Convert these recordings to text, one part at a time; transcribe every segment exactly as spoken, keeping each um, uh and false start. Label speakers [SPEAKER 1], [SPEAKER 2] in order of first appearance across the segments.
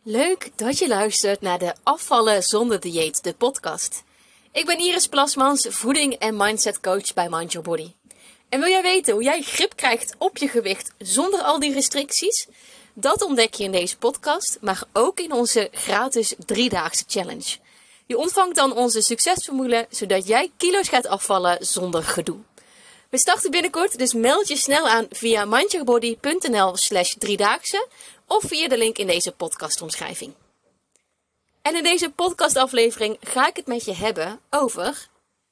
[SPEAKER 1] Leuk dat je luistert naar de Afvallen zonder dieet, de podcast. Ik ben Iris Plasmans, voeding- en mindset coach bij Mind Your Body. En wil jij weten hoe jij grip krijgt op je gewicht zonder al die restricties? Dat ontdek je in deze podcast, maar ook in onze gratis driedaagse challenge. Je ontvangt dan onze succesformule, zodat jij kilo's gaat afvallen zonder gedoe. We starten binnenkort, dus meld je snel aan via mindyourbody.nl slash driedaagse of via de link in deze podcastomschrijving. En in deze podcastaflevering ga ik het met je hebben over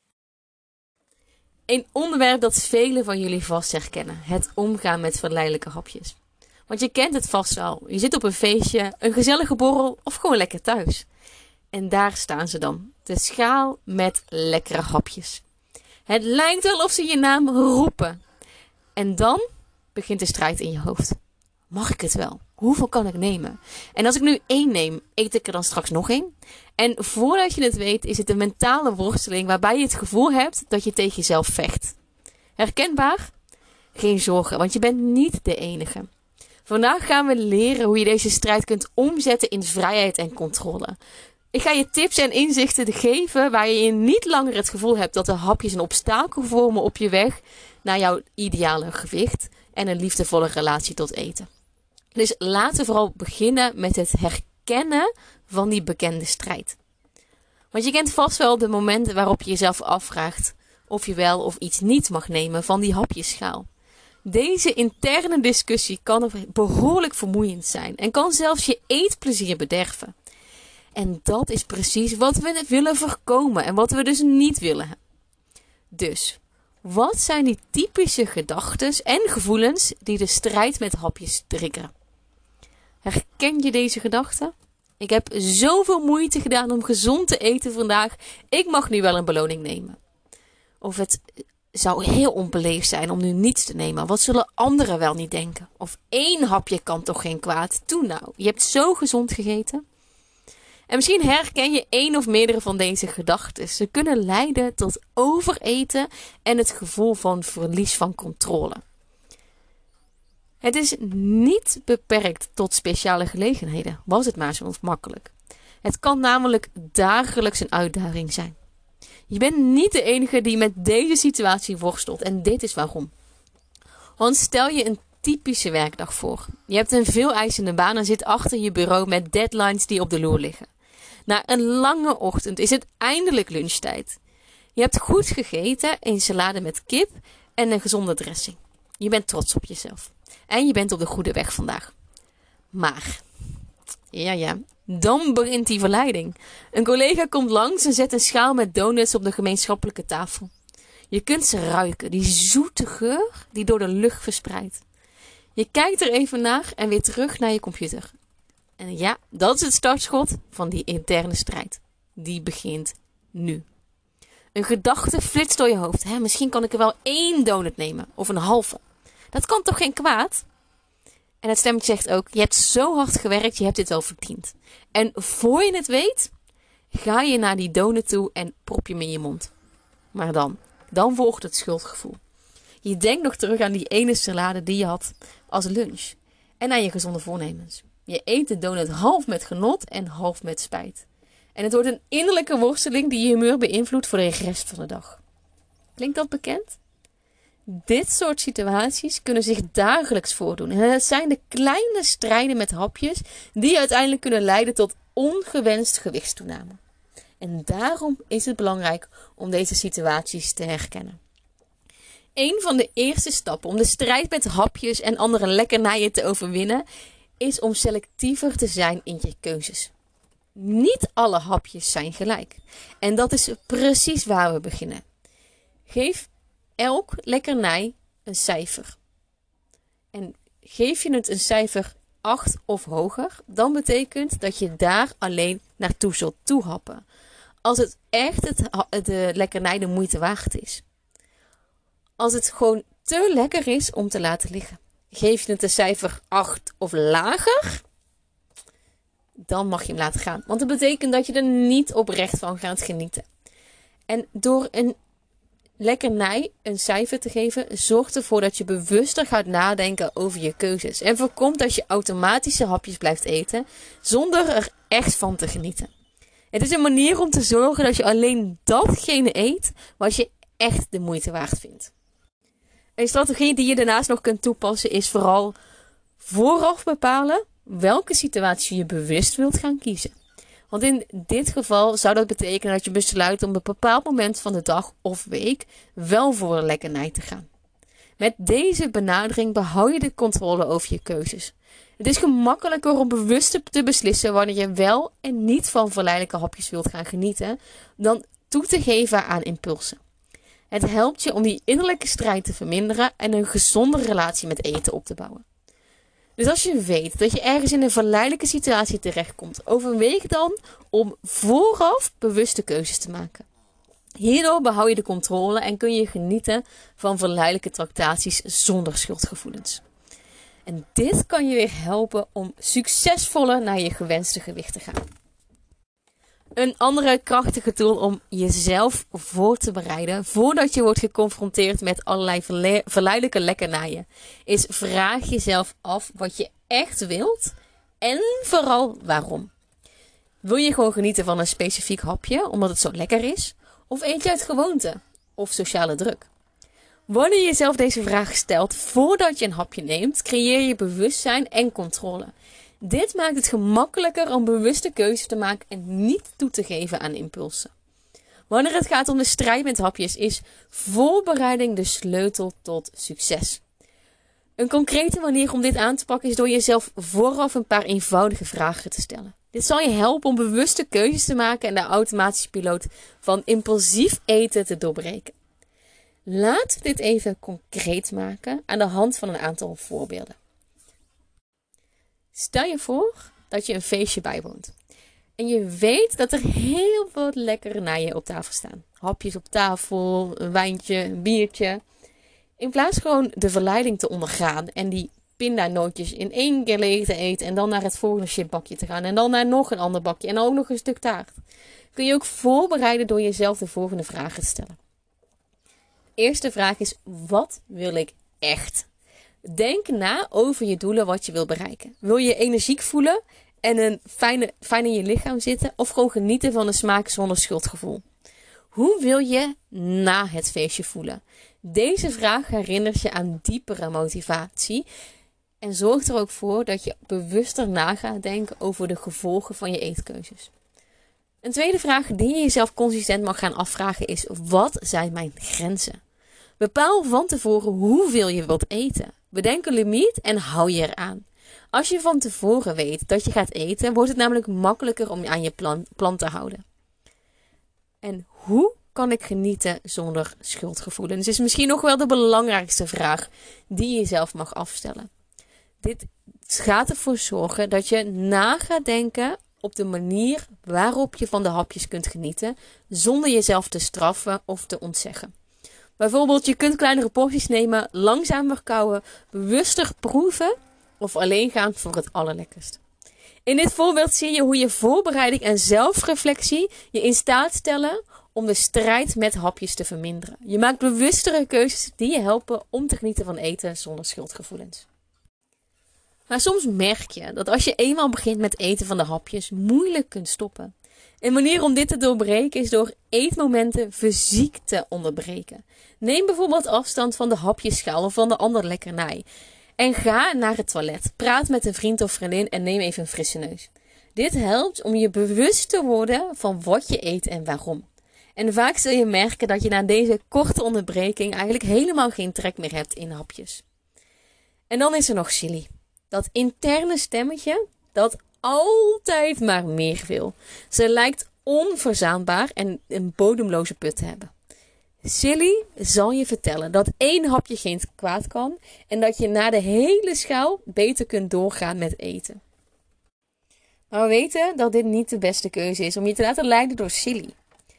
[SPEAKER 1] een onderwerp dat velen van jullie vast herkennen: het omgaan met verleidelijke hapjes. Want je kent het vast wel. Je zit op een feestje, een gezellige borrel of gewoon lekker thuis. En daar staan ze dan, de schaal met lekkere hapjes. Het lijkt wel of ze je naam roepen. En dan begint de strijd in je hoofd. Mag ik het wel? Hoeveel kan ik nemen? En als ik nu één neem, eet ik er dan straks nog één? En voordat je het weet, is het een mentale worsteling waarbij je het gevoel hebt dat je tegen jezelf vecht. Herkenbaar? Geen zorgen, want je bent niet de enige. Vandaag gaan we leren hoe je deze strijd kunt omzetten in vrijheid en controle. Ik ga je tips en inzichten geven waar je niet langer het gevoel hebt dat de hapjes een obstakel vormen op je weg naar jouw ideale gewicht en een liefdevolle relatie tot eten. Dus laten we vooral beginnen met het herkennen van die bekende strijd. Want je kent vast wel de momenten waarop je jezelf afvraagt of je wel of iets niet mag nemen van die hapjesschaal. Deze interne discussie kan behoorlijk vermoeiend zijn en kan zelfs je eetplezier bederven. En dat is precies wat we willen voorkomen en wat we dus niet willen. Dus, wat zijn die typische gedachten en gevoelens die de strijd met hapjes triggeren? Herken je deze gedachten? Ik heb zoveel moeite gedaan om gezond te eten vandaag. Ik mag nu wel een beloning nemen. Of het zou heel onbeleefd zijn om nu niets te nemen. Wat zullen anderen wel niet denken? Of één hapje kan toch geen kwaad? Doe nou, je hebt zo gezond gegeten. En misschien herken je één of meerdere van deze gedachten. Ze kunnen leiden tot overeten en het gevoel van verlies van controle. Het is niet beperkt tot speciale gelegenheden, was het maar zo makkelijk. Het kan namelijk dagelijks een uitdaging zijn. Je bent niet de enige die met deze situatie worstelt en dit is waarom. Want stel je een typische werkdag voor. Je hebt een veel eisende baan en zit achter je bureau met deadlines die op de loer liggen. Na een lange ochtend is het eindelijk lunchtijd. Je hebt goed gegeten, een salade met kip en een gezonde dressing. Je bent trots op jezelf. En je bent op de goede weg vandaag. Maar, ja ja, dan begint die verleiding. Een collega komt langs en zet een schaal met donuts op de gemeenschappelijke tafel. Je kunt ze ruiken, die zoete geur die door de lucht verspreidt. Je kijkt er even naar en weer terug naar je computer. En ja, dat is het startschot van die interne strijd. Die begint nu. Een gedachte flitst door je hoofd. Hè, misschien kan ik er wel één donut nemen of een halve. Dat kan toch geen kwaad? En het stemmetje zegt ook, je hebt zo hard gewerkt, je hebt dit wel verdiend. En voor je het weet, ga je naar die donut toe en prop je hem in je mond. Maar dan, dan volgt het schuldgevoel. Je denkt nog terug aan die ene salade die je had als lunch. En aan je gezonde voornemens. Je eet de donut half met genot en half met spijt. En het wordt een innerlijke worsteling die je humeur beïnvloedt voor de rest van de dag. Klinkt dat bekend? Dit soort situaties kunnen zich dagelijks voordoen. En het zijn de kleine strijden met hapjes die uiteindelijk kunnen leiden tot ongewenst gewichtstoename. En daarom is het belangrijk om deze situaties te herkennen. Een van de eerste stappen om de strijd met hapjes en andere lekkernijen te overwinnen is om selectiever te zijn in je keuzes. Niet alle hapjes zijn gelijk. En dat is precies waar we beginnen. Geef elk lekkernij een cijfer. En geef je het een cijfer acht of hoger, dan betekent dat je daar alleen naartoe zult toehappen. Als het echt het, de lekkernij de moeite waard is. Als het gewoon te lekker is om te laten liggen. Geef je het een cijfer acht of lager, dan mag je hem laten gaan. Want dat betekent dat je er niet oprecht van gaat genieten. En door een lekkernij een cijfer te geven zorgt ervoor dat je bewuster gaat nadenken over je keuzes. En voorkomt dat je automatische hapjes blijft eten zonder er echt van te genieten. Het is een manier om te zorgen dat je alleen datgene eet wat je echt de moeite waard vindt. Een strategie die je daarnaast nog kunt toepassen is vooral vooraf bepalen welke situatie je bewust wilt gaan kiezen. Want in dit geval zou dat betekenen dat je besluit om op een bepaald moment van de dag of week wel voor een lekkernij te gaan. Met deze benadering behoud je de controle over je keuzes. Het is gemakkelijker om bewust te beslissen wanneer je wel en niet van verleidelijke hapjes wilt gaan genieten, dan toe te geven aan impulsen. Het helpt je om die innerlijke strijd te verminderen en een gezonde relatie met eten op te bouwen. Dus als je weet dat je ergens in een verleidelijke situatie terechtkomt, overweeg dan om vooraf bewuste keuzes te maken. Hierdoor behoud je de controle en kun je genieten van verleidelijke tractaties zonder schuldgevoelens. En dit kan je weer helpen om succesvoller naar je gewenste gewicht te gaan. Een andere krachtige tool om jezelf voor te bereiden voordat je wordt geconfronteerd met allerlei verle- verleidelijke lekkernijen, is vraag jezelf af wat je echt wilt en vooral waarom. Wil je gewoon genieten van een specifiek hapje omdat het zo lekker is? Of eet je uit gewoonte of sociale druk? Wanneer je jezelf deze vraag stelt voordat je een hapje neemt, creëer je bewustzijn en controle. Dit maakt het gemakkelijker om bewuste keuzes te maken en niet toe te geven aan impulsen. Wanneer het gaat om de strijd met hapjes, is voorbereiding de sleutel tot succes. Een concrete manier om dit aan te pakken is door jezelf vooraf een paar eenvoudige vragen te stellen. Dit zal je helpen om bewuste keuzes te maken en de automatische piloot van impulsief eten te doorbreken. Laten we dit even concreet maken aan de hand van een aantal voorbeelden. Stel je voor dat je een feestje bijwoont. En je weet dat er heel veel lekkernijen op tafel staan. Hapjes op tafel, een wijntje, een biertje. In plaats gewoon de verleiding te ondergaan en die pindanootjes in één keer leeg te eten en dan naar het volgende chipbakje te gaan en dan naar nog een ander bakje en dan ook nog een stuk taart. Kun je ook voorbereiden door jezelf de volgende vragen te stellen. Eerste vraag is: wat wil ik echt? Denk na over je doelen, wat je wil bereiken. Wil je je energiek voelen en een fijne, fijn in je lichaam zitten of gewoon genieten van de smaak zonder schuldgevoel? Hoe wil je na het feestje voelen? Deze vraag herinnert je aan diepere motivatie en zorgt er ook voor dat je bewuster na gaat denken over de gevolgen van je eetkeuzes. Een tweede vraag die je jezelf consistent mag gaan afvragen is: wat zijn mijn grenzen? Bepaal van tevoren hoeveel je wilt eten. Bedenk een limiet en hou je eraan. Als je van tevoren weet dat je gaat eten, wordt het namelijk makkelijker om je aan je plan, plan te houden. En hoe kan ik genieten zonder schuldgevoelens? Is misschien nog wel de belangrijkste vraag die je jezelf mag afstellen. Dit gaat ervoor zorgen dat je na gaat denken op de manier waarop je van de hapjes kunt genieten, zonder jezelf te straffen of te ontzeggen. Bijvoorbeeld, je kunt kleinere porties nemen, langzamer kauwen, bewuster proeven of alleen gaan voor het allerlekkerst. In dit voorbeeld zie je hoe je voorbereiding en zelfreflectie je in staat stellen om de strijd met hapjes te verminderen. Je maakt bewustere keuzes die je helpen om te genieten van eten zonder schuldgevoelens. Maar soms merk je dat als je eenmaal begint met eten van de hapjes, moeilijk kunt stoppen. Een manier om dit te doorbreken is door eetmomenten fysiek te onderbreken. Neem bijvoorbeeld afstand van de hapjesschaal of van de andere lekkernij. En ga naar het toilet. Praat met een vriend of vriendin en neem even een frisse neus. Dit helpt om je bewust te worden van wat je eet en waarom. En vaak zul je merken dat je na deze korte onderbreking eigenlijk helemaal geen trek meer hebt in hapjes. En dan is er nog chili. Dat interne stemmetje dat altijd maar meer wil. Ze lijkt onverzaanbaar en een bodemloze put te hebben. Chili zal je vertellen dat één hapje geen kwaad kan en dat je na de hele schaal beter kunt doorgaan met eten. Maar we weten dat dit niet de beste keuze is om je te laten leiden door chili.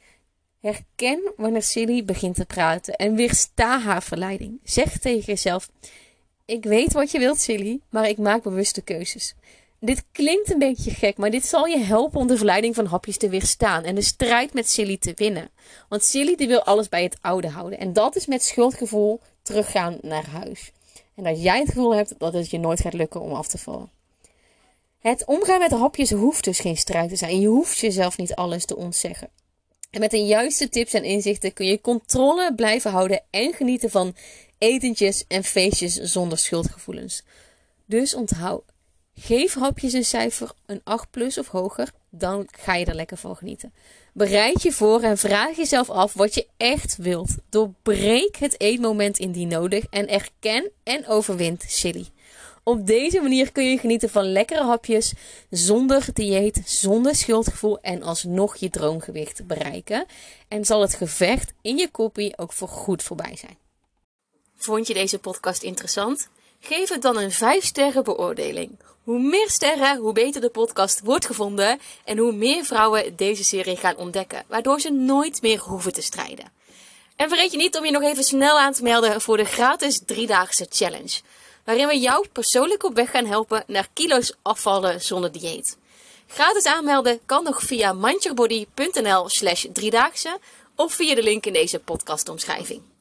[SPEAKER 1] Herken wanneer chili begint te praten en weersta haar verleiding. Zeg tegen jezelf: ik weet wat je wilt, chili, maar ik maak bewuste keuzes. Dit klinkt een beetje gek, maar dit zal je helpen om de verleiding van hapjes te weerstaan en de strijd met Silly te winnen. Want Silly die wil alles bij het oude houden en dat is met schuldgevoel teruggaan naar huis. En dat jij het gevoel hebt dat het je nooit gaat lukken om af te vallen. Het omgaan met hapjes hoeft dus geen strijd te zijn. Je hoeft jezelf niet alles te ontzeggen. En met de juiste tips en inzichten kun je controle blijven houden en genieten van etentjes en feestjes zonder schuldgevoelens. Dus onthoud, geef hapjes een cijfer, een acht plus of hoger, dan ga je er lekker van genieten. Bereid je voor en vraag jezelf af wat je echt wilt. Doorbreek het eetmoment indien nodig en erken en overwint Silly. Op deze manier kun je genieten van lekkere hapjes, zonder dieet, zonder schuldgevoel en alsnog je droomgewicht bereiken. En zal het gevecht in je koppie ook voor goed voorbij zijn. Vond je deze podcast interessant? Geef het dan een vijf sterren beoordeling. Hoe meer sterren, hoe beter de podcast wordt gevonden en hoe meer vrouwen deze serie gaan ontdekken, waardoor ze nooit meer hoeven te strijden. En vergeet je niet om je nog even snel aan te melden voor de gratis driedaagse challenge, waarin we jou persoonlijk op weg gaan helpen naar kilo's afvallen zonder dieet. Gratis aanmelden kan nog via mindyourbody punt n l slash driedaagse of via de link in deze podcastomschrijving.